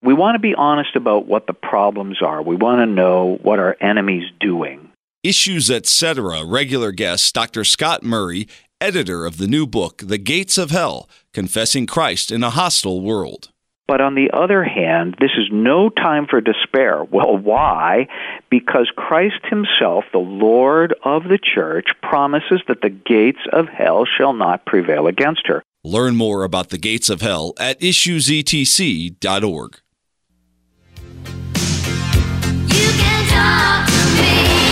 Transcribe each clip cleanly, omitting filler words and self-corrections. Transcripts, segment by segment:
we want to be honest about what the problems are. We want to know what our enemy's doing. Issues Etc. regular guest Dr. Scott Murray, editor of the new book, The Gates of Hell, Confessing Christ in a Hostile World. But on the other hand, this is no time for despair. Well, why? Because Christ himself, the Lord of the church, promises that the gates of hell shall not prevail against her. Learn more about the gates of hell at issuesetc.org. You can talk to me.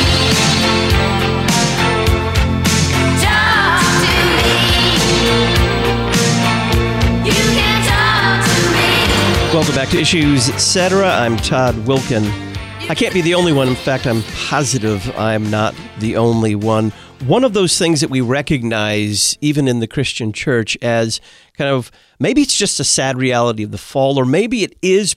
Talk to me. You can talk to me. Welcome back to Issues Etc. I'm Todd Wilkin. I can't be the only one. In fact, I'm positive I'm not the only one. One of those things that we recognize, even in the Christian church, as kind of, maybe it's just a sad reality of the fall, or maybe it is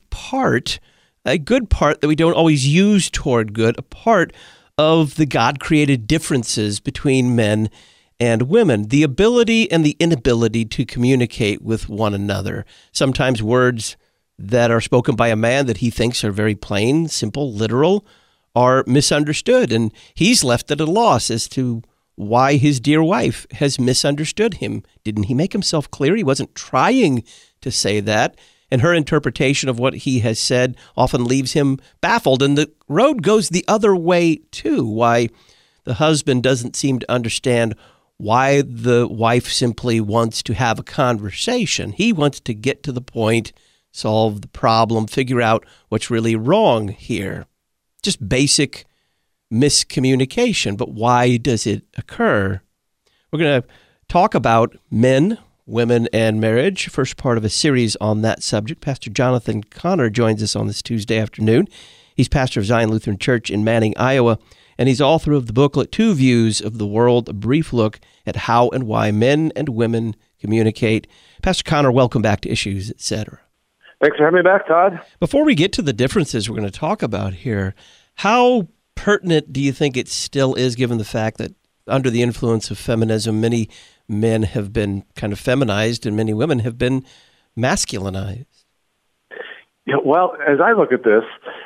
a good part that we don't always use toward good, a part of the God-created differences between men and women, the ability and the inability to communicate with one another. Sometimes words that are spoken by a man that he thinks are very plain, simple, literal, are misunderstood, and he's left at a loss as to why his dear wife has misunderstood him. Didn't he make himself clear? He wasn't trying to say that, and her interpretation of what he has said often leaves him baffled, and the road goes the other way, too. Why the husband doesn't seem to understand why the wife simply wants to have a conversation. He wants to get to the point, solve the problem, figure out what's really wrong here. Just basic miscommunication, but why does it occur? We're going to talk about men, women, and marriage, first part of a series on that subject. Pastor Jonathan Connor joins us on this Tuesday afternoon. He's pastor of Zion Lutheran Church in Manning, Iowa, and he's author of the booklet, Two Views of the World, a brief look at how and why men and women communicate. Pastor Connor, welcome back to Issues Etc. Thanks for having me back, Todd. Before we get to the differences we're going to talk about here, how pertinent do you think it still is, given the fact that under the influence of feminism, many men have been kind of feminized and many women have been masculinized? Yeah, well, as I look at this,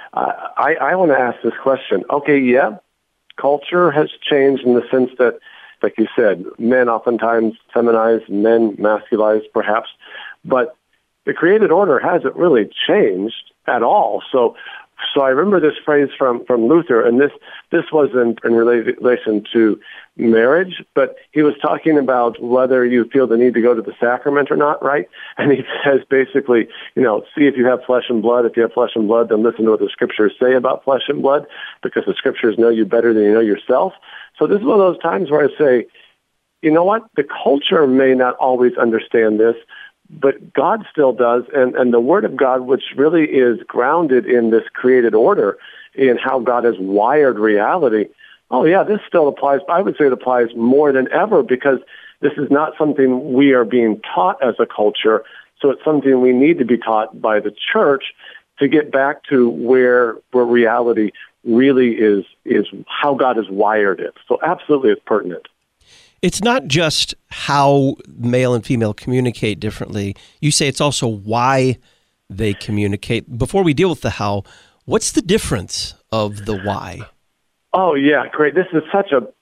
I want to ask this question. Okay, yeah, culture has changed in the sense that, like you said, men oftentimes feminize, men masculize perhaps, but the created order hasn't really changed at all. So I remember this phrase from Luther, and this wasn't in relation to marriage, but he was talking about whether you feel the need to go to the sacrament or not, right? And he says basically, see if you have flesh and blood. If you have flesh and blood, then listen to what the scriptures say about flesh and blood, because the scriptures know you better than you know yourself. So this is one of those times where I say, you know what? The culture may not always understand this, but God still does, and the Word of God, which really is grounded in this created order, in how God has wired reality, oh yeah, this still applies. I would say it applies more than ever, because this is not something we are being taught as a culture, so it's something we need to be taught by the church to get back to where reality really is how God has wired it. So absolutely it's pertinent. It's not just how male and female communicate differently. You say it's also why they communicate. Before we deal with the how, what's the difference of the why? Oh yeah, great. This is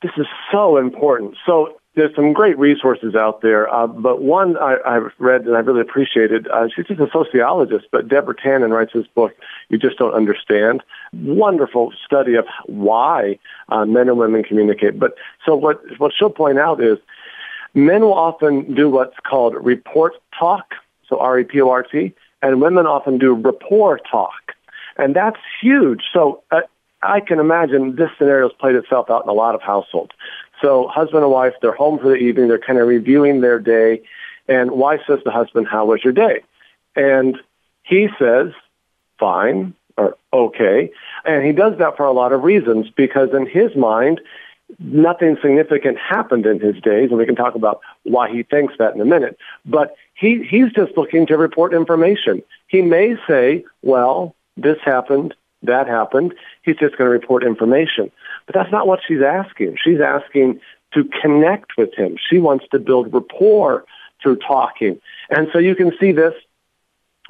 so important. So there's some great resources out there, but one I've read and I really appreciated. She's just a sociologist, but Deborah Tannen writes this book, You Just Don't Understand. Wonderful study of why men and women communicate. But so what she'll point out is men will often do what's called report talk, so R-E-P-O-R-T, and women often do rapport talk. And that's huge. So I can imagine this scenario has played itself out in a lot of households. So husband and wife, they're home for the evening, they're kind of reviewing their day, and wife says to the husband, how was your day? And he says, fine, or okay. And he does that for a lot of reasons, because in his mind, nothing significant happened in his days, and we can talk about why he thinks that in a minute. But he's just looking to report information. He may say, well, this happened, that happened. He's just going to report information. But that's not what she's asking. She's asking to connect with him. She wants to build rapport through talking. And so you can see this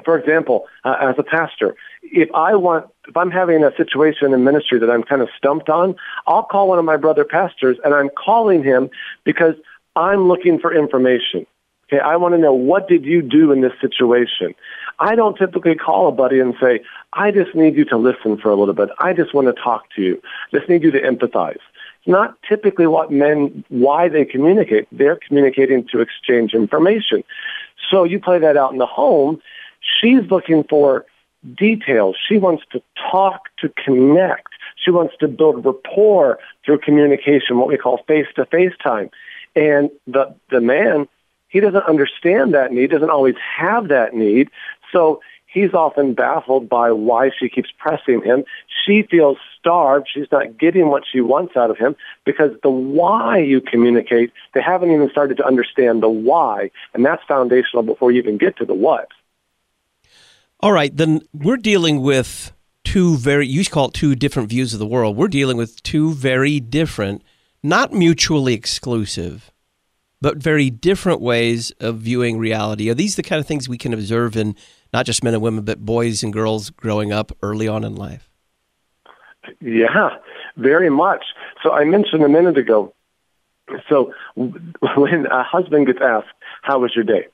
For example, as a pastor, if I'm having a situation in ministry that I'm kind of stumped on, I'll call one of my brother pastors, and I'm calling him because I'm looking for information. Okay, I want to know, what did you do in this situation? I don't typically call a buddy and say, I just need you to listen for a little bit. I just want to talk to you. Just need you to empathize. It's not typically why they communicate. They're communicating to exchange information. So you play that out in the home. She's looking for details. She wants to talk, to connect. She wants to build rapport through communication, what we call face-to-face time. And the man, he doesn't understand that need, doesn't always have that need. So he's often baffled by why she keeps pressing him. She feels starved. She's not getting what she wants out of him because the why you communicate, they haven't even started to understand the why. And that's foundational before you even get to the what. All right, then we're dealing with you call it two different views of the world. We're dealing with two very different, not mutually exclusive, but very different ways of viewing reality. Are these the kind of things we can observe in not just men and women, but boys and girls growing up early on in life? Yeah, very much. So I mentioned a minute ago, so when a husband gets asked, how was your day?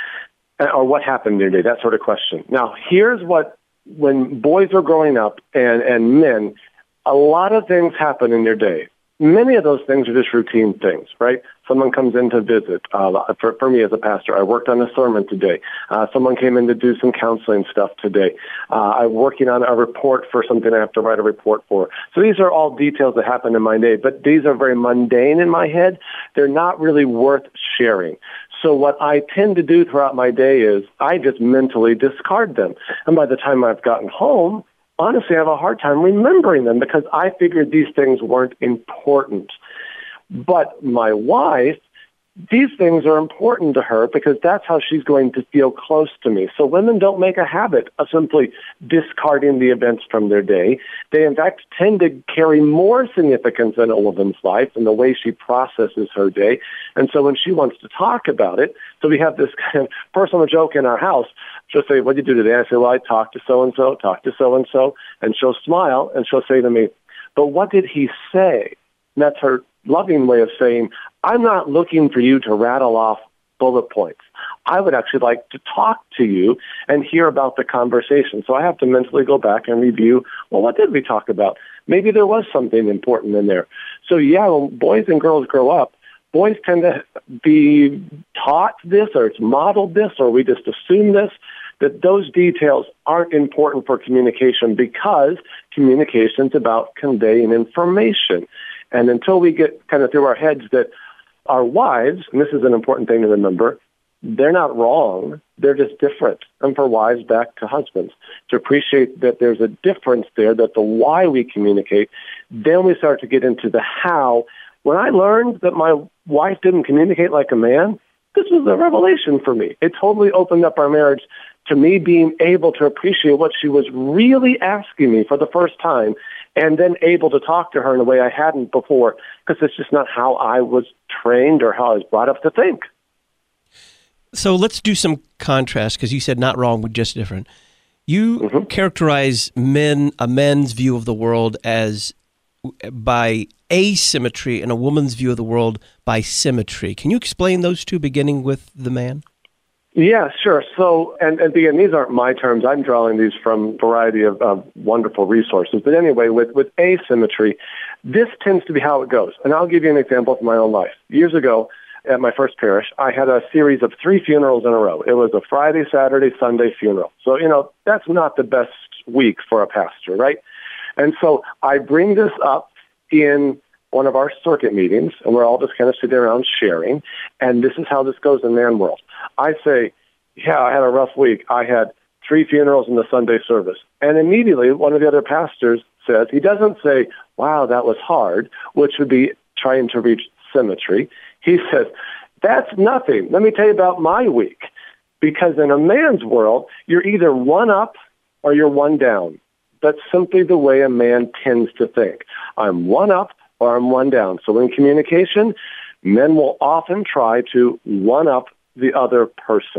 Or what happened in your day, that sort of question. Now, here's when boys are growing up and men, a lot of things happen in their day. Many of those things are just routine things, right? Someone comes in to visit. For me as a pastor, I worked on a sermon today. Someone came in to do some counseling stuff today. I'm working on a report for something I have to write a report for. So these are all details that happen in my day, but these are very mundane in my head. They're not really worth sharing. So what I tend to do throughout my day is I just mentally discard them. And by the time I've gotten home, honestly, I have a hard time remembering them because I figured these things weren't important. But my wife, these things are important to her because that's how she's going to feel close to me. So women don't make a habit of simply discarding the events from their day. They, in fact, tend to carry more significance in a woman's life in the way she processes her day. And so when she wants to talk about it, so we have this kind of personal joke in our house. She'll say, what did you do today? I say, well, I talked to so-and-so, and she'll smile, and she'll say to me, but what did he say? And that's her loving way of saying, I'm not looking for you to rattle off bullet points. I would actually like to talk to you and hear about the conversation. So I have to mentally go back and review, well, what did we talk about? Maybe there was something important in there. So yeah, when boys and girls grow up, boys tend to be taught this, or it's modeled this, or we just assume this, that those details aren't important for communication because communication's about conveying information. And until we get kind of through our heads that our wives, and this is an important thing to remember, they're not wrong, they're just different. And for wives, back to husbands, to appreciate that there's a difference there, that the why we communicate, then we start to get into the how. When I learned that my wife didn't communicate like a man, this was a revelation for me. It totally opened up our marriage to me being able to appreciate what she was really asking me for the first time, and then able to talk to her in a way I hadn't before, because it's just not how I was trained or how I was brought up to think. So let's do some contrast, because you said not wrong, but just different. You characterize a men's view of the world as by asymmetry and a woman's view of the world by symmetry. Can you explain those two, beginning with the man? Yeah, sure. So, and again, these aren't my terms. I'm drawing these from a variety of wonderful resources. But anyway, with asymmetry, this tends to be how it goes. And I'll give you an example from my own life. Years ago, at my first parish, I had a series of 3 funerals in a row. It was a Friday, Saturday, Sunday funeral. So, that's not the best week for a pastor, right? And so I bring this up in one of our circuit meetings, and we're all just kind of sitting around sharing, and this is how this goes in man world. I say, yeah, I had a rough week. I had 3 funerals in the Sunday service. And immediately one of the other pastors says, he doesn't say, wow, that was hard, which would be trying to reach symmetry. He says, that's nothing. Let me tell you about my week. Because in a man's world, you're either one up or you're one down. That's simply the way a man tends to think. I'm one up or I'm one down. So in communication, men will often try to one up the other person.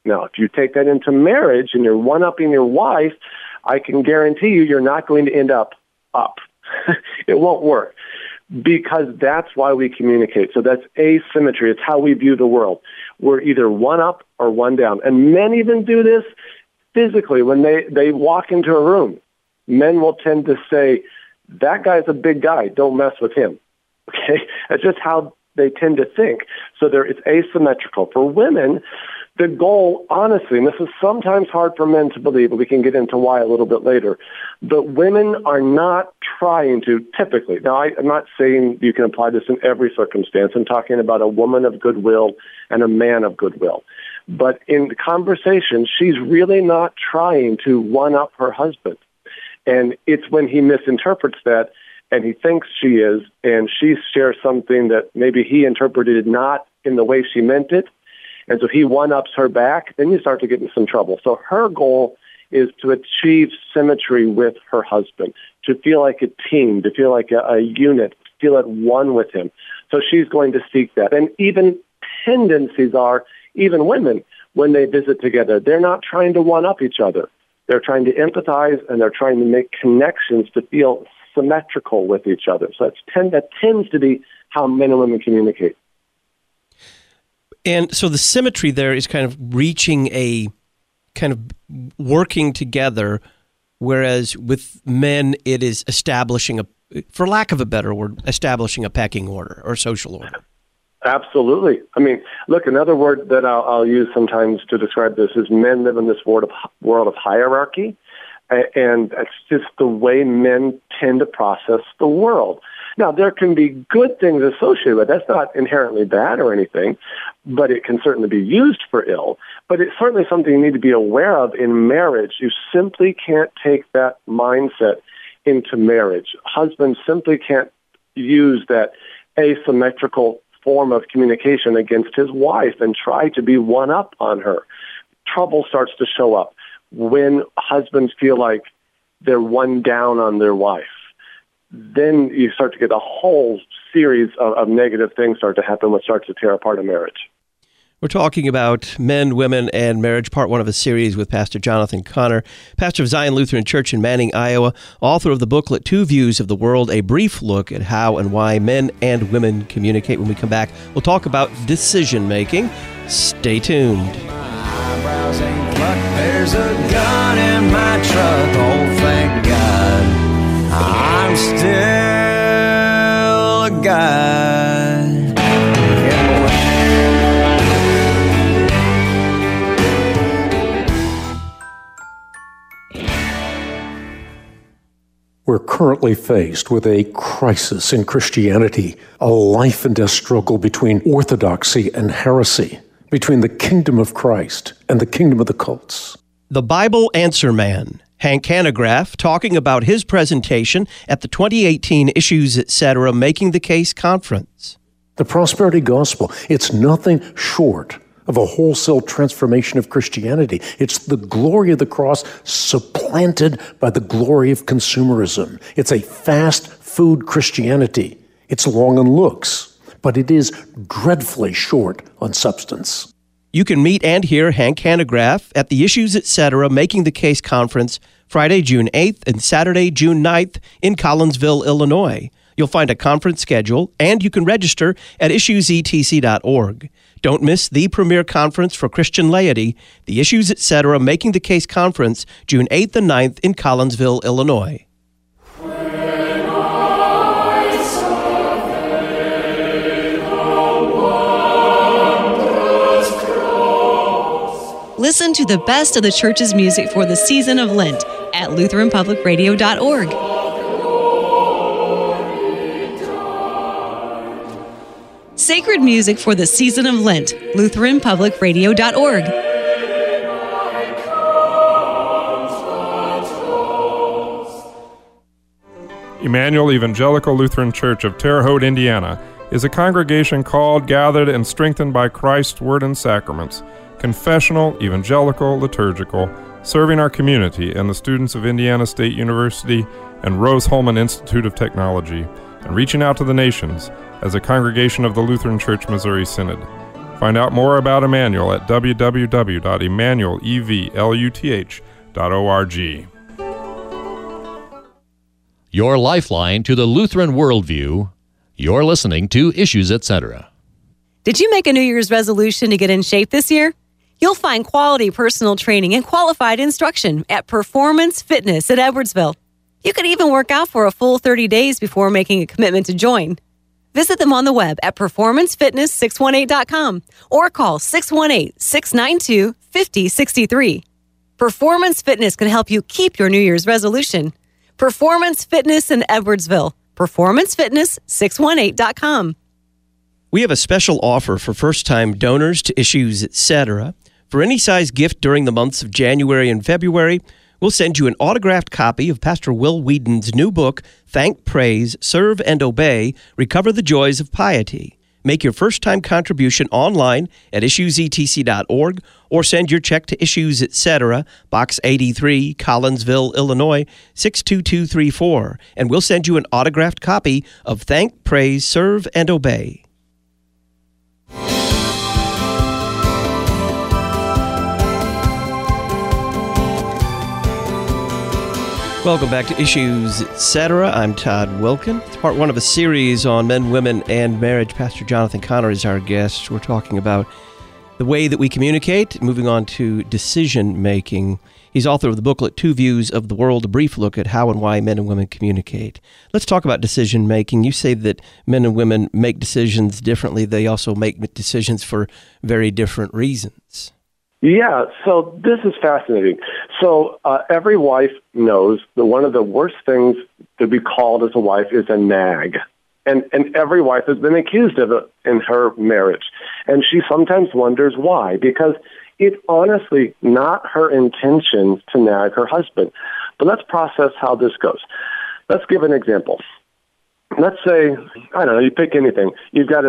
Now, if you take that into marriage and you're one-upping your wife, I can guarantee you're not going to end up. It won't work, because that's why we communicate. So that's asymmetry. It's how we view the world. We're either one up or one down. And men even do this physically. When they walk into a room, men will tend to say, that guy's a big guy, don't mess with him. Okay? That's just how they tend to think. So it's asymmetrical. For women, the goal, honestly, and this is sometimes hard for men to believe, but we can get into why a little bit later, but women are not trying to, typically. Now, I'm not saying you can apply this in every circumstance. I'm talking about a woman of goodwill and a man of goodwill. But in the conversation, she's really not trying to one-up her husband. And it's when he misinterprets that and he thinks she is, and she shares something that maybe he interpreted not in the way she meant it, and so he one-ups her back, then you start to get in some trouble. So her goal is to achieve symmetry with her husband, to feel like a team, to feel like a unit, to feel at one with him. So she's going to seek that. And even tendencies are, even women, when they visit together, they're not trying to one-up each other. They're trying to empathize, and they're trying to make connections to feel symmetrical with each other. So that tends to be how men and women communicate. And so the symmetry there is kind of reaching a kind of working together, whereas with men it is establishing for lack of a better word, establishing a pecking order or social order. Absolutely. I mean, look, another word that I'll use sometimes to describe this is men live in this world of hierarchy, and it's just the way men tend to process the world. Now, there can be good things associated with it. That's not inherently bad or anything, but it can certainly be used for ill. But it's certainly something you need to be aware of in marriage. You simply can't take that mindset into marriage. Husbands simply can't use that asymmetrical form of communication against his wife and try to be one up on her. Trouble starts to show up when husbands feel like they're one down on their wife. Then you start to get a whole series of negative things start to happen, which starts to tear apart a marriage. We're talking about men, women, and marriage, part one of a series with Pastor Jonathan Conner, pastor of Zion Lutheran Church in Manning, Iowa, author of the booklet, Two Views of the World, a brief look at how and why men and women communicate. When we come back, we'll talk about decision-making. Stay tuned. My eyebrows ain't plucked. There's a gun in my truck. Oh, thank God. I'm still a guy. We're currently faced with a crisis in Christianity, a life and death struggle between orthodoxy and heresy, between the kingdom of Christ and the kingdom of the cults. The Bible Answer Man, Hank Hanegraaff, talking about his presentation at the 2018 Issues Etc. Making the Case Conference. The prosperity gospel, it's nothing short of a wholesale transformation of Christianity. It's the glory of the cross supplanted by the glory of consumerism. It's a fast food Christianity. It's long on looks, but it is dreadfully short on substance. You can meet and hear Hank Hanegraaff at the Issues Etc. Making the Case Conference Friday, June 8th and Saturday, June 9th in Collinsville, Illinois. You'll find a conference schedule, and you can register at issuesetc.org. Don't miss the premier conference for Christian laity, the Issues Etc. Making the Case Conference, June 8th and 9th in Collinsville, Illinois. Listen to the best of the church's music for the season of Lent at LutheranPublicRadio.org. Sacred music for the season of Lent, LutheranPublicRadio.org. Emmanuel Evangelical Lutheran Church of Terre Haute, Indiana, is a congregation called, gathered, and strengthened by Christ's Word and Sacraments, confessional, evangelical, liturgical, serving our community and the students of Indiana State University and Rose-Hulman Institute of Technology, and reaching out to the nations as a congregation of the Lutheran Church Missouri Synod. Find out more about Emmanuel at www.emmanuelevluth.org. Your lifeline to the Lutheran worldview. You're listening to Issues, Etc. Did you make a New Year's resolution to get in shape this year? You'll find quality personal training and qualified instruction at Performance Fitness at Edwardsville. You could even work out for a full 30 days before making a commitment to join. Visit them on the web at performancefitness618.com or call 618-692-5063. Performance Fitness can help you keep your New Year's resolution. Performance Fitness in Edwardsville. Performancefitness618.com. We have a special offer for first-time donors to Issues, Etc. For any size gift during the months of January and February, we'll send you an autographed copy of Pastor Will Whedon's new book, Thank, Praise, Serve, and Obey, Recover the Joys of Piety. Make your first-time contribution online at issuesetc.org or send your check to Issues, Etc., Box 83, Collinsville, Illinois, 62234, and we'll send you an autographed copy of Thank, Praise, Serve, and Obey. Welcome back to Issues, Etc. I'm Todd Wilkin. It's part one of a series on men, women, and marriage. Pastor Jonathan Conner is our guest. We're talking about the way that we communicate, moving on to decision-making. He's author of the booklet, Two Views of the World, a brief look at how and why men and women communicate. Let's talk about decision-making. You say that men and women make decisions differently. They also make decisions for very different reasons. Yeah, so this is fascinating. So every wife knows that one of the worst things to be called as a wife is a nag. And every wife has been accused of it in her marriage. And she sometimes wonders why, because it's honestly not her intention to nag her husband. But let's process how this goes. Let's give an example. Let's say, I don't know, you pick anything. You've got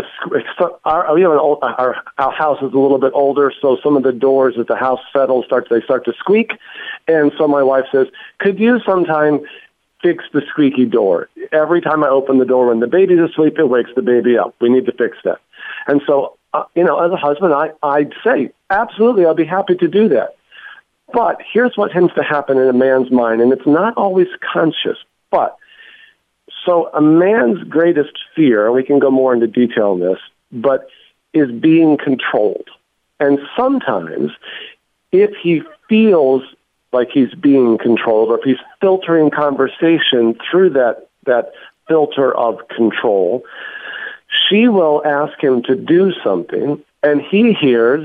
our house is a little bit older, so some of the doors as the house settles, they start to squeak. And so my wife says, could you sometime fix the squeaky door? Every time I open the door when the baby's asleep, it wakes the baby up. We need to fix that. And so, as a husband, I'd say, absolutely, I'll be happy to do that. But here's what tends to happen in a man's mind, and it's not always conscious, but so a man's greatest fear, and we can go more into detail on this, but is being controlled. And sometimes if he feels like he's being controlled, or if he's filtering conversation through that filter of control, she will ask him to do something, and he hears,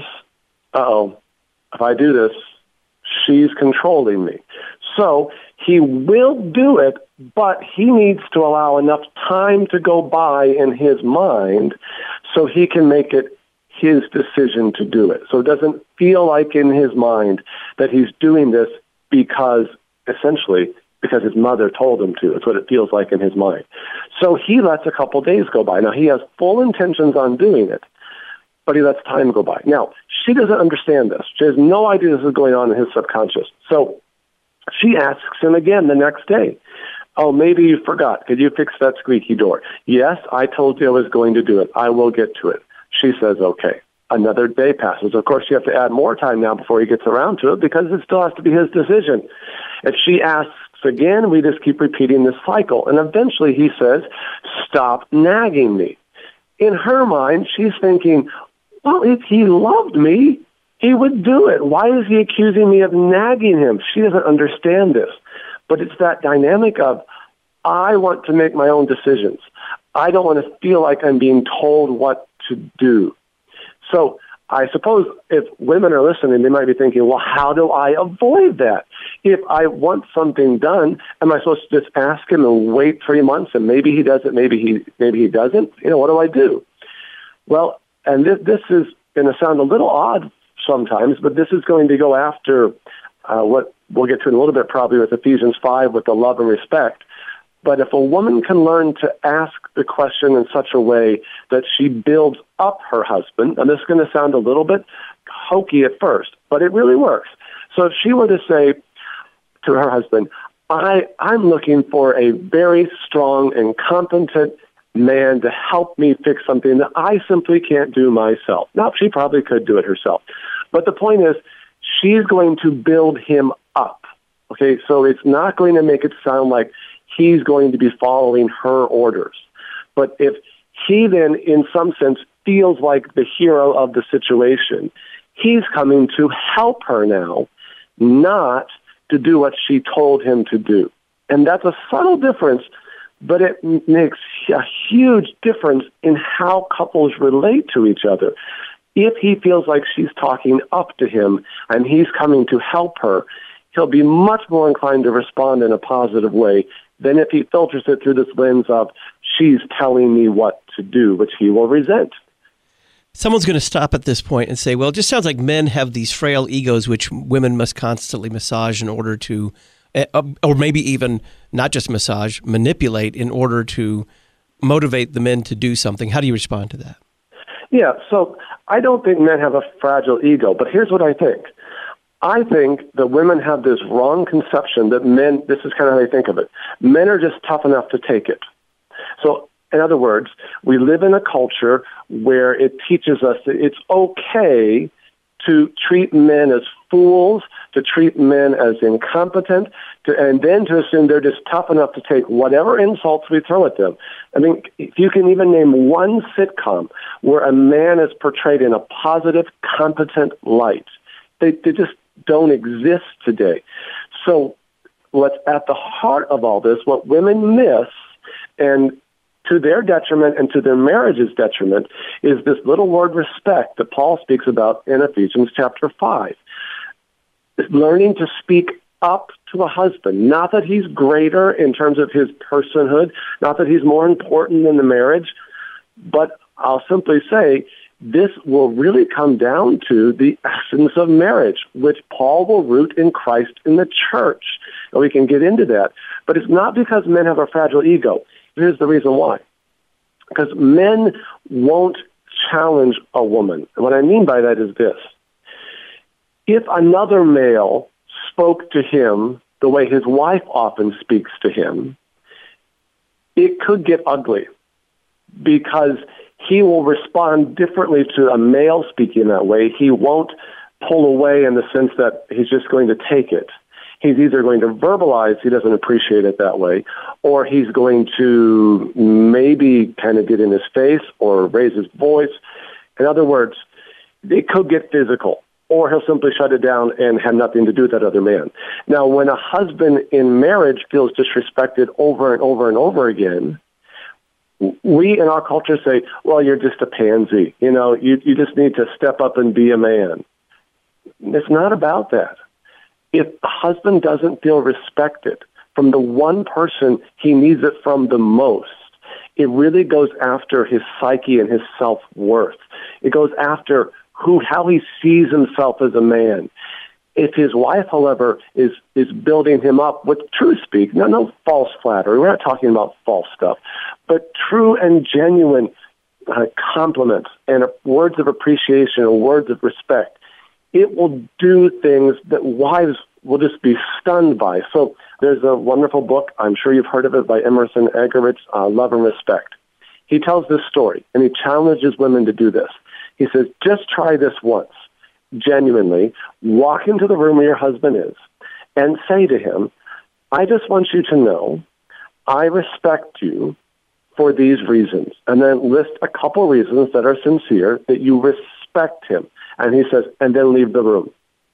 if I do this, she's controlling me. So he will do it, but he needs to allow enough time to go by in his mind so he can make it his decision to do it. So it doesn't feel like in his mind that he's doing this because his mother told him to. It's what it feels like in his mind. So he lets a couple days go by. Now, he has full intentions on doing it, but he lets time go by. Now, she doesn't understand this. She has no idea this is going on in his subconscious. So she asks him again the next day, oh, maybe you forgot. Could you fix that squeaky door? Yes, I told you I was going to do it. I will get to it. She says, okay. Another day passes. Of course, you have to add more time now before he gets around to it because it still has to be his decision. If she asks again, we just keep repeating this cycle. And eventually he says, stop nagging me. In her mind, she's thinking, well, if he loved me, he would do it. Why is he accusing me of nagging him? She doesn't understand this. But it's that dynamic of, I want to make my own decisions. I don't want to feel like I'm being told what to do. So I suppose if women are listening, they might be thinking, well, how do I avoid that? If I want something done, am I supposed to just ask him and wait 3 months and maybe he does it, maybe he doesn't? What do I do? Well, and this is going to sound a little odd sometimes, but this is going to go after what we'll get to in a little bit probably with Ephesians 5 with the love and respect. But if a woman can learn to ask the question in such a way that she builds up her husband, and this is going to sound a little bit hokey at first, but it really works. So if she were to say to her husband, I'm looking for a very strong and competent man to help me fix something that I simply can't do myself. Now, she probably could do it herself. But the point is, she's going to build him up. Okay, so it's not going to make it sound like he's going to be following her orders. But if he then, in some sense, feels like the hero of the situation, he's coming to help her now, not to do what she told him to do. And that's a subtle difference, but it makes a huge difference in how couples relate to each other. If he feels like she's talking up to him and he's coming to help her, he'll be much more inclined to respond in a positive way than if he filters it through this lens of, she's telling me what to do, which he will resent. Someone's going to stop at this point and say, well, it just sounds like men have these frail egos which women must constantly massage in order to, or maybe even not just massage, manipulate in order to motivate the men to do something. How do you respond to that? Yeah, so I don't think men have a fragile ego, but here's what I think. I think that women have this wrong conception that men, this is kind of how they think of it, men are just tough enough to take it. So, in other words, we live in a culture where it teaches us that it's okay to treat men as fools, to treat men as incompetent, and then to assume they're just tough enough to take whatever insults we throw at them. I mean, if you can even name one sitcom where a man is portrayed in a positive, competent light, they just don't exist today. So what's at the heart of all this, what women miss, and to their detriment and to their marriage's detriment, is this little word respect that Paul speaks about in Ephesians chapter 5. It's learning to speak up to a husband, not that he's greater in terms of his personhood, not that he's more important than the marriage, but I'll simply say this will really come down to the essence of marriage, which Paul will root in Christ in the church. And we can get into that. But it's not because men have a fragile ego. Here's the reason why. Because men won't challenge a woman. And what I mean by that is this. If another male spoke to him the way his wife often speaks to him, it could get ugly because he will respond differently to a male speaking that way. He won't pull away in the sense that he's just going to take it. He's either going to verbalize he doesn't appreciate it that way, or he's going to maybe kind of get in his face or raise his voice. In other words, it could get physical, or he'll simply shut it down and have nothing to do with that other man. Now, when a husband in marriage feels disrespected over and over and over again, we in our culture say, well, you're just a pansy. You know, you just need to step up and be a man. It's not about that. If the husband doesn't feel respected from the one person he needs it from the most, it really goes after his psyche and his self-worth. It goes after how he sees himself as a man. If his wife, however, is building him up with true speak, no false flattery, we're not talking about false stuff, but true and genuine compliments and words of appreciation and words of respect, it will do things that wives will just be stunned by. So there's a wonderful book, I'm sure you've heard of it, by Emerson Eggerichs, Love and Respect. He tells this story, and he challenges women to do this. He says, just try this once. Genuinely, walk into the room where your husband is and say to him, I just want you to know I respect you for these reasons. And then list a couple reasons that are sincere that you respect him. And he says, and then leave the room.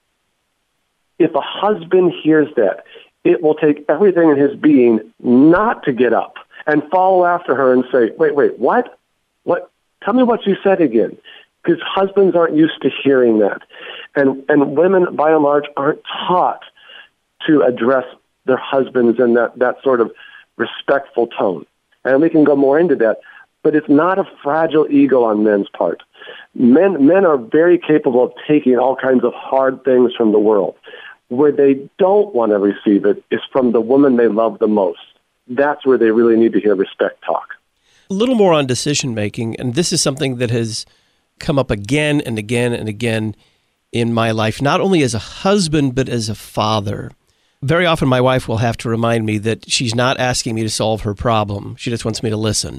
If a husband hears that, it will take everything in his being not to get up and follow after her and say, wait, what? What? Tell me what you said again. Because husbands aren't used to hearing that. And women, by and large, aren't taught to address their husbands in that sort of respectful tone. And we can go more into that. But it's not a fragile ego on men's part. Men are very capable of taking all kinds of hard things from the world. Where they don't want to receive it is from the woman they love the most. That's where they really need to hear respect talk. A little more on decision making, and this is something that has come up again and again and again in my life, not only as a husband, but as a father. Very often my wife will have to remind me that she's not asking me to solve her problem. She just wants me to listen.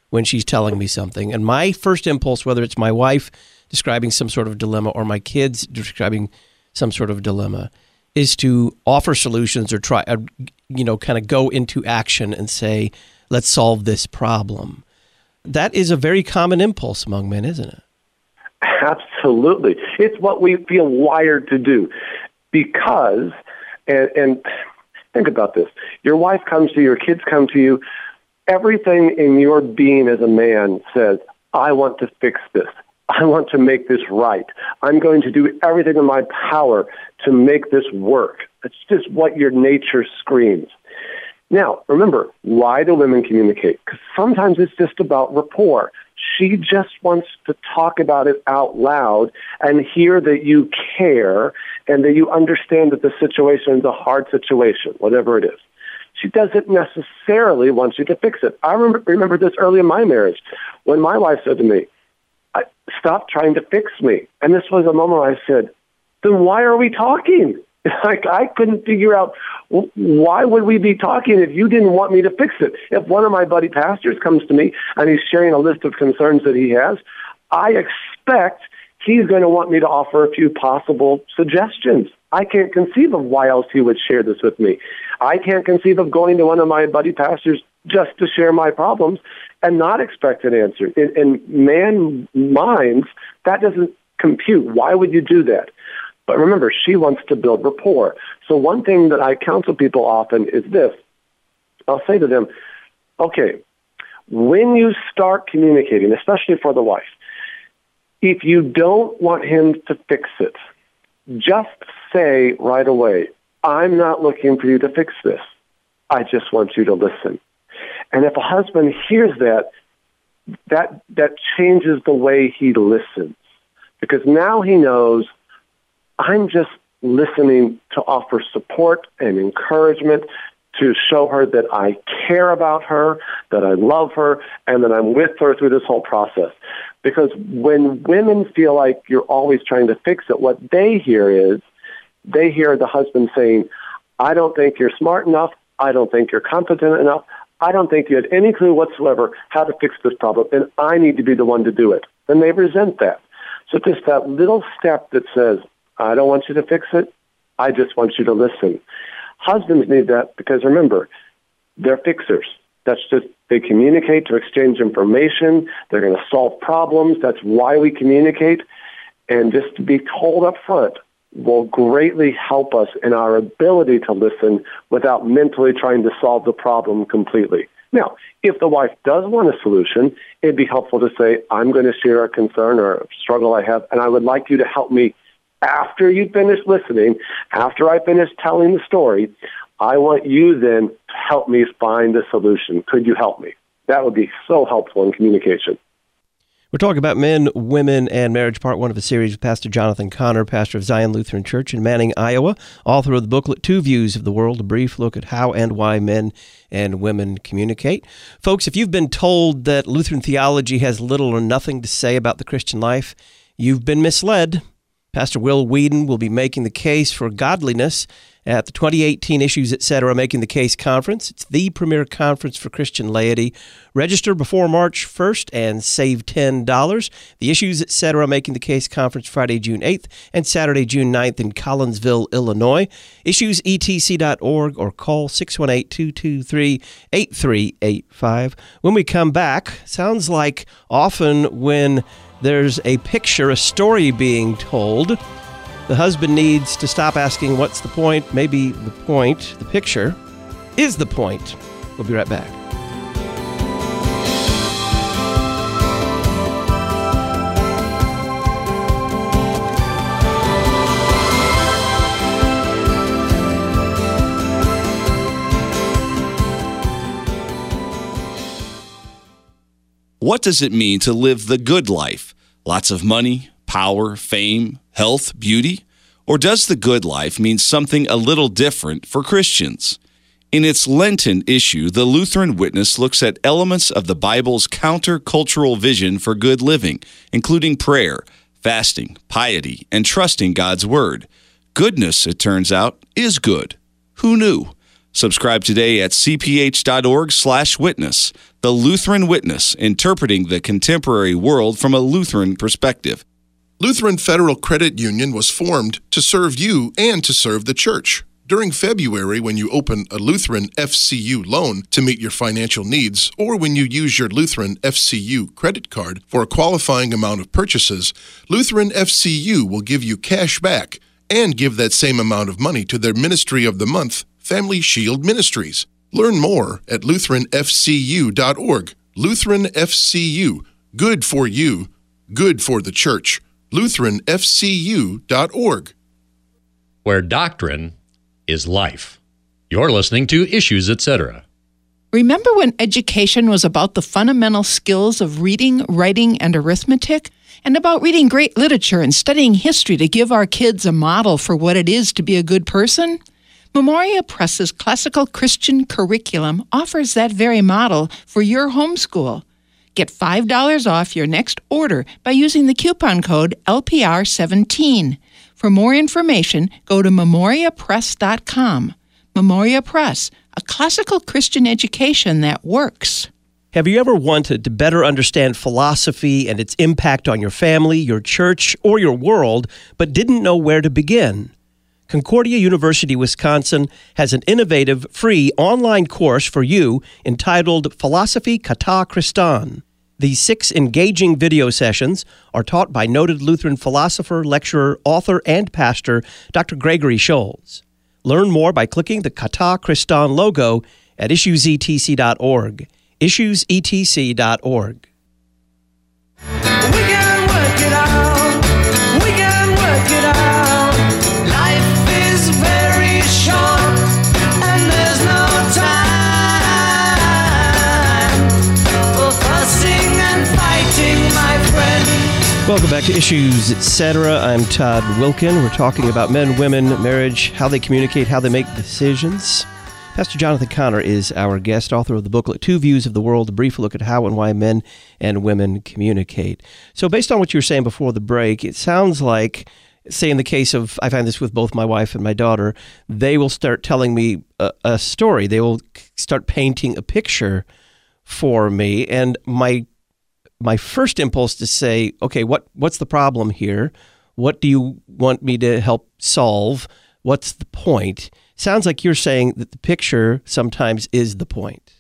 when she's telling me something. And my first impulse, whether it's my wife describing some sort of dilemma or my kids describing some sort of dilemma, is to offer solutions or try, kind of go into action and say, let's solve this problem. That is a very common impulse among men, isn't it? Absolutely. It's what we feel wired to do because, and think about this, your wife comes to you, your kids come to you, everything in your being as a man says, I want to fix this. I want to make this right. I'm going to do everything in my power to make this work. It's just what your nature screams. Now, remember, why do women communicate? Because sometimes it's just about rapport. She just wants to talk about it out loud and hear that you care and that you understand that the situation is a hard situation, whatever it is. She doesn't necessarily want you to fix it. I remember this early in my marriage when my wife said to me, stop trying to fix me. And this was a moment where I said, then why are we talking? Like, I couldn't figure out, why would we be talking if you didn't want me to fix it? If one of my buddy pastors comes to me and he's sharing a list of concerns that he has, I expect he's going to want me to offer a few possible suggestions. I can't conceive of why else he would share this with me. I can't conceive of going to one of my buddy pastors just to share my problems and not expect an answer. In man minds, that doesn't compute. Why would you do that? But remember, she wants to build rapport. So one thing that I counsel people often is this. I'll say to them, okay, when you start communicating, especially for the wife, if you don't want him to fix it, just say right away, I'm not looking for you to fix this. I just want you to listen. And if a husband hears that changes the way he listens. Because now he knows, I'm just listening to offer support and encouragement to show her that I care about her, that I love her, and that I'm with her through this whole process. Because when women feel like you're always trying to fix it, what they hear the husband saying, I don't think you're smart enough, I don't think you're competent enough, I don't think you had any clue whatsoever how to fix this problem, and I need to be the one to do it. And they resent that. So just that little step that says, I don't want you to fix it, I just want you to listen. Husbands need that because, remember, they're fixers. That's just, they communicate to exchange information. They're going to solve problems. That's why we communicate. And just to be told up front will greatly help us in our ability to listen without mentally trying to solve the problem completely. Now, if the wife does want a solution, it'd be helpful to say, I'm going to share a concern or a struggle I have, and I would like you to help me after you finish listening, after I finish telling the story. I want you then to help me find a solution. Could you help me? That would be so helpful in communication. We're talking about men, women, and marriage, part one of a series with Pastor Jonathan Conner, pastor of Zion Lutheran Church in Manning, Iowa, author of the booklet, Two Views of the World, a brief look at how and why men and women communicate. Folks, if you've been told that Lutheran theology has little or nothing to say about the Christian life, you've been misled. Pastor Will Whedon will be making the case for godliness at the 2018 Issues Etc. Making the Case Conference. It's the premier conference for Christian laity. Register before March 1st and save $10. The Issues Etc. Making the Case Conference Friday, June 8th and Saturday, June 9th in Collinsville, Illinois. IssuesETC.org or call 618-223-8385. When we come back, sounds like often when there's a picture, a story being told, the husband needs to stop asking, what's the point? Maybe the point, the picture, is the point. We'll be right back. What does it mean to live the good life? Lots of money, power, fame, health, beauty? Or does the good life mean something a little different for Christians? In its Lenten issue, the Lutheran Witness looks at elements of the Bible's counter-cultural vision for good living, including prayer, fasting, piety, and trusting God's Word. Goodness, it turns out, is good. Who knew? Subscribe today at cph.org/witness. The Lutheran Witness, interpreting the contemporary world from a Lutheran perspective. Lutheran Federal Credit Union was formed to serve you and to serve the church. During February, when you open a Lutheran FCU loan to meet your financial needs, or when you use your Lutheran FCU credit card for a qualifying amount of purchases, Lutheran FCU will give you cash back and give that same amount of money to their Ministry of the Month, Family Shield Ministries. Learn more at LutheranFCU.org. Lutheran FCU. Good for you. Good for the church. LutheranFCU.org. Where doctrine is life. You're listening to Issues, Etc. Remember when education was about the fundamental skills of reading, writing, and arithmetic? And about reading great literature and studying history to give our kids a model for what it is to be a good person? Memoria Press's classical Christian curriculum offers that very model for your homeschool. Get $5 off your next order by using the coupon code LPR17. For more information, go to memoriapress.com. Memoria Press, a classical Christian education that works. Have you ever wanted to better understand philosophy and its impact on your family, your church, or your world, but didn't know where to begin? Concordia University, Wisconsin has an innovative, free online course for you entitled Philosophy Kata Christan. These 6 engaging video sessions are taught by noted Lutheran philosopher, lecturer, author, and pastor Dr. Gregory Scholz. Learn more by clicking the Kata Christan logo at issuesetc.org. issuesetc.org. We can work it out. We can work it out. Life is very short, and there's no time for fussing and fighting, my friend. Welcome back to Issues, Etc. I'm Todd Wilkin. We're talking about men, women, marriage, how they communicate, how they make decisions. Pastor Jonathan Conner is our guest, author of the booklet, Two Views of the World, a brief look at how and why men and women communicate. So based on what you were saying before the break, it sounds like, say in the case of, I find this with both my wife and my daughter, they will start telling me a story. They will start painting a picture for me. And my first impulse to say, okay, what's the problem here? What do you want me to help solve? What's the point? Sounds like you're saying that the picture sometimes is the point.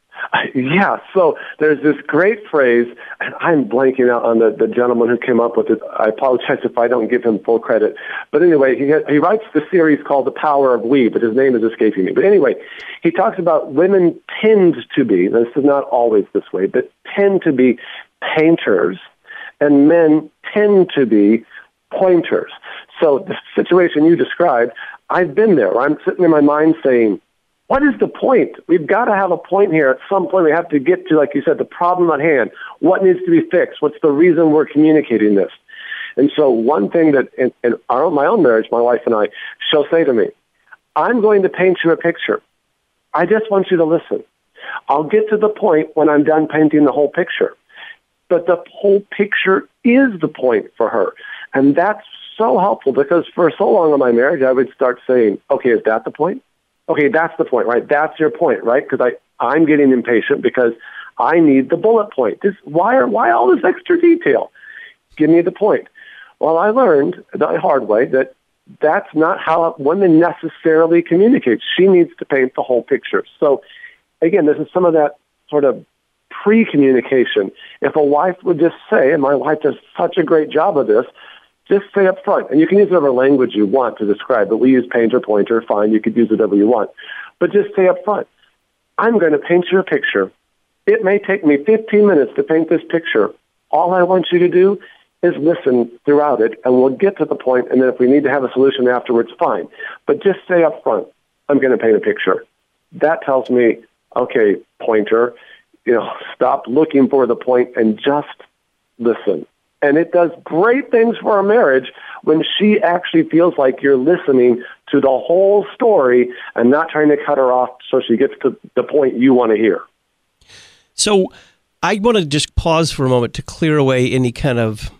Yeah, so there's this great phrase, and I'm blanking out on the gentleman who came up with it. I apologize if I don't give him full credit. But anyway, he writes the series called The Power of We, but his name is escaping me. But anyway, he talks about women tend to be, this is not always this way, but tend to be painters, and men tend to be pointers. So the situation you described, I've been there. I'm sitting in my mind saying, what is the point? We've got to have a point here. At some point, we have to get to, like you said, the problem at hand. What needs to be fixed? What's the reason we're communicating this? And so one thing that in my own marriage, my wife and I, she'll say to me, I'm going to paint you a picture. I just want you to listen. I'll get to the point when I'm done painting the whole picture. But the whole picture is the point for her. And that's so helpful because for so long in my marriage, I would start saying, okay, is that the point? Okay, that's the point, right? That's your point, right? Because I'm getting impatient because I need the bullet point. Why all this extra detail? Give me the point. Well, I learned the hard way that that's not how a woman necessarily communicates. She needs to paint the whole picture. So, again, this is some of that sort of pre-communication. If a wife would just say, and my wife does such a great job of this, just say up front, and you can use whatever language you want to describe it. We use painter, pointer, fine, you could use whatever you want. But just say up front, I'm going to paint you a picture. It may take me 15 minutes to paint this picture. All I want you to do is listen throughout it, and we'll get to the point, and then if we need to have a solution afterwards, fine. But just say up front, I'm going to paint a picture. That tells me, okay, pointer, stop looking for the point and just listen. And it does great things for our marriage when she actually feels like you're listening to the whole story and not trying to cut her off so she gets to the point you want to hear. So I want to just pause for a moment to clear away any kind of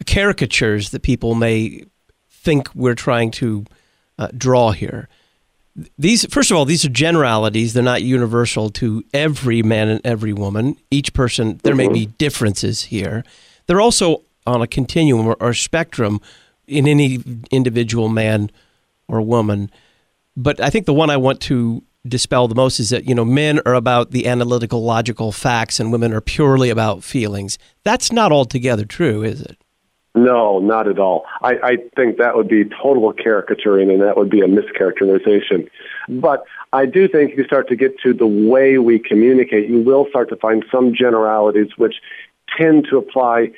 caricatures that people may think we're trying to draw here. First of all, these are generalities. They're not universal to every man and every woman. Each person, there may be differences here. They're also on a continuum or spectrum in any individual man or woman. But I think the one I want to dispel the most is that, men are about the analytical, logical facts and women are purely about feelings. That's not altogether true, is it? No, not at all. I think that would be total caricaturing, and that would be a mischaracterization. But I do think you start to get to the way we communicate, you will start to find some generalities which tend to apply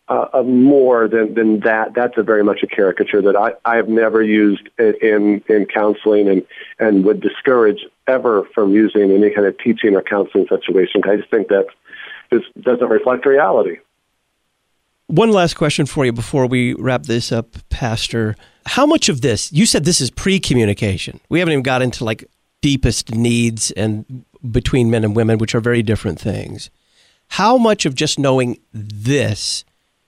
more than that. That's very much a caricature that I have never used in counseling and would discourage ever from using any kind of teaching or counseling situation. I just think that just doesn't reflect reality. One last question for you before we wrap this up, Pastor. How much of this, you said this is pre-communication. We haven't even got into like deepest needs and between men and women, which are very different things. How much of just knowing this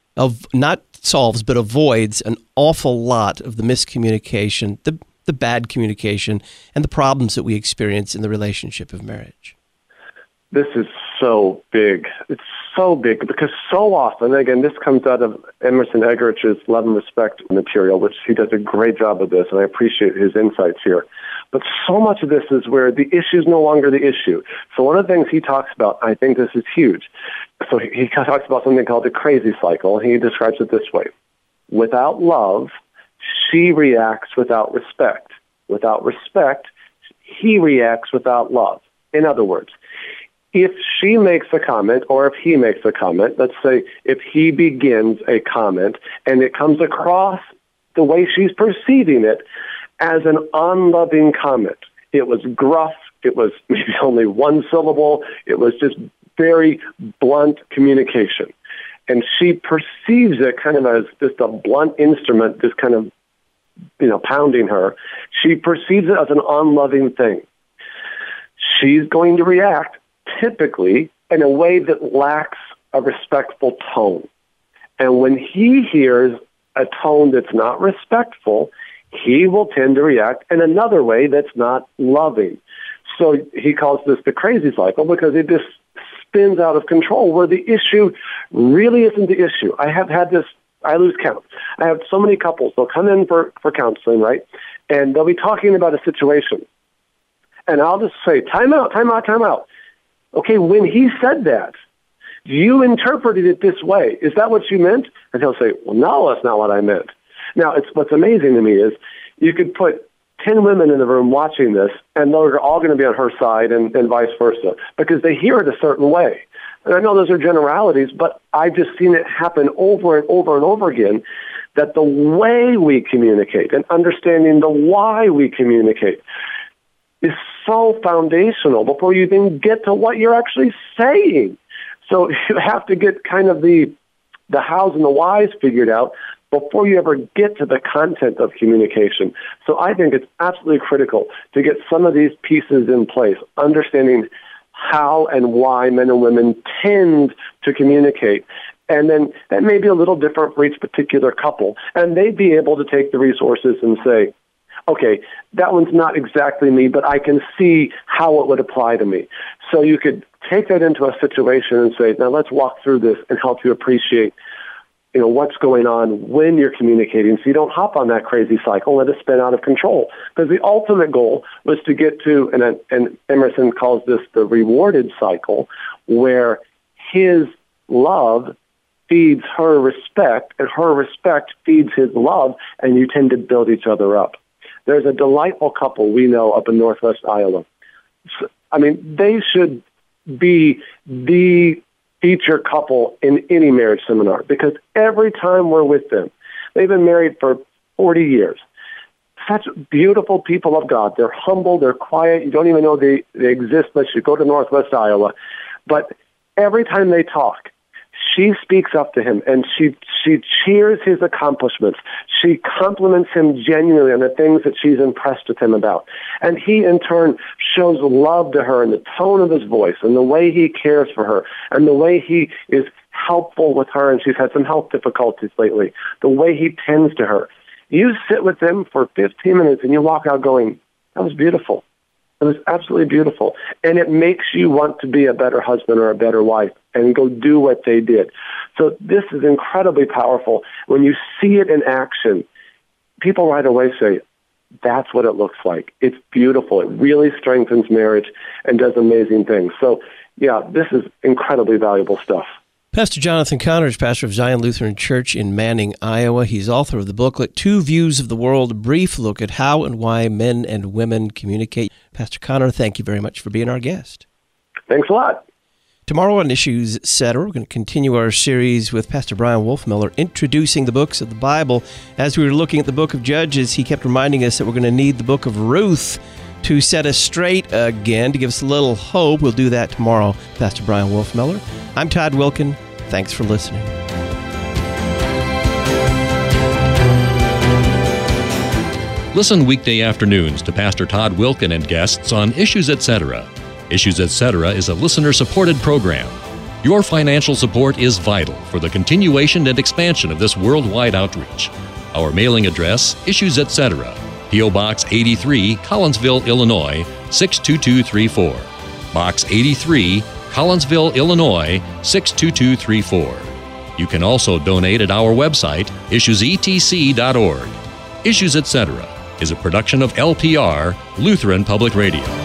not solves, but avoids an awful lot of the miscommunication, the bad communication, and the problems that we experience in the relationship of marriage? This is so big. It's so big because so often, again, this comes out of Emerson Eggerich's Love and Respect material, which he does a great job of this, and I appreciate his insights here. But so much of this is where the issue is no longer the issue. So one of the things he talks about, I think this is huge. So he talks about something called the crazy cycle, and he describes it this way. Without love, she reacts without respect. Without respect, he reacts without love. In other words, if she makes a comment or if he makes a comment, let's say if he begins a comment and it comes across the way she's perceiving it as an unloving comment, it was gruff, it was maybe only one syllable, it was just very blunt communication. And she perceives it kind of as just a blunt instrument, just kind of, pounding her. She perceives it as an unloving thing. She's going to react typically in a way that lacks a respectful tone. And when he hears a tone that's not respectful, he will tend to react in another way that's not loving. So he calls this the crazy cycle because it just spins out of control where the issue really isn't the issue. I have had this, I lose count. I have so many couples, they'll come in for counseling, right? And they'll be talking about a situation. And I'll just say, time out, time out, time out. Okay, when he said that, you interpreted it this way. Is that what you meant? And he'll say, well, no, that's not what I meant. Now, what's amazing to me is you could put 10 women in the room watching this, and they're all going to be on her side and vice versa, because they hear it a certain way. And I know those are generalities, but I've just seen it happen over and over and over again, that the way we communicate and understanding the why we communicate is so foundational before you even get to what you're actually saying. So you have to get kind of the hows and the whys figured out before you ever get to the content of communication. So I think it's absolutely critical to get some of these pieces in place, understanding how and why men and women tend to communicate. And then that may be a little different for each particular couple. And they'd be able to take the resources and say, okay, that one's not exactly me, but I can see how it would apply to me. So you could take that into a situation and say, now let's walk through this and help you appreciate what's going on when you're communicating, so you don't hop on that crazy cycle and let it spin out of control. Because the ultimate goal was to get to, and Emerson calls this the rewarded cycle, where his love feeds her respect, and her respect feeds his love, and you tend to build each other up. There's a delightful couple we know up in Northwest Iowa. I mean, they should be the feature couple in any marriage seminar, because every time we're with them, they've been married for 40 years. Such beautiful people of God. They're humble, they're quiet. You don't even know they exist unless you go to Northwest Iowa. But every time they talk, she speaks up to him, and she cheers his accomplishments. She compliments him genuinely on the things that she's impressed with him about. And he, in turn, shows love to her in the tone of his voice and the way he cares for her and the way he is helpful with her, and she's had some health difficulties lately, the way he tends to her. You sit with them for 15 minutes and you walk out going, That was beautiful. It was absolutely beautiful. And it makes you want to be a better husband or a better wife and go do what they did. So this is incredibly powerful. When you see it in action, people right away say, that's what it looks like. It's beautiful. It really strengthens marriage and does amazing things. So, yeah, this is incredibly valuable stuff. Pastor Jonathan Connors, pastor of Zion Lutheran Church in Manning, Iowa. He's author of the booklet, Two Views of the World, a brief look at how and why men and women communicate. Pastor Connor, thank you very much for being our guest. Thanks a lot. Tomorrow on Issues, Etc., we're going to continue our series with Pastor Brian Wolfmuller, introducing the books of the Bible. As we were looking at the book of Judges, he kept reminding us that we're going to need the book of Ruth to set us straight again, to give us a little hope. We'll do that tomorrow. Pastor Brian Wolfmuller. I'm Todd Wilken. Thanks for listening. Listen weekday afternoons to Pastor Todd Wilken and guests on Issues Etc. Issues Etc. is a listener-supported program. Your financial support is vital for the continuation and expansion of this worldwide outreach. Our mailing address, Issues Etc., P.O. Box 83, Collinsville, Illinois, 62234. Box 83, Collinsville, Illinois, 62234. You can also donate at our website, issuesetc.org. Issues Etc. is a production of LPR, Lutheran Public Radio.